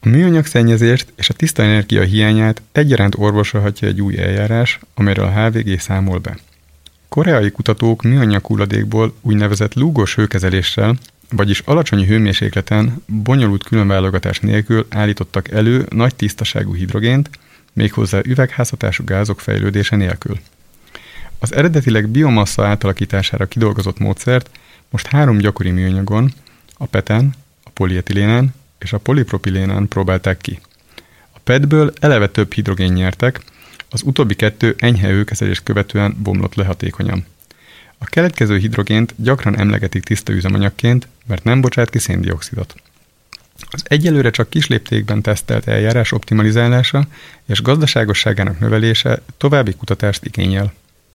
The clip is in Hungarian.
A műanyag szennyezést és a tiszta energia hiányát egyaránt orvosolhatja egy új eljárás, amelyről a HVG számol be. Koreai kutatók műanyag hulladékból úgynevezett lúgos hőkezeléssel, vagyis alacsony hőmérsékleten, bonyolult különválogatás nélkül állítottak elő nagy tisztaságú hidrogént, méghozzá üvegházhatású gázok fejlődése nélkül. Az eredetileg biomassa átalakítására kidolgozott módszert most 3 gyakori műanyagon, a PET-en, a polietilénen és a polipropilénen próbálták ki. A PET-ből eleve több hidrogén nyertek, az utóbbi 2 enyhe hőkezelést követően bomlott le hatékonyan. A keletkező hidrogént gyakran emlegetik tiszta üzemanyagként, mert nem bocsát ki széndioxidot. Az egyelőre csak kis léptékben tesztelt eljárás optimalizálása és gazdaságosságának növelése további kutatást igényel.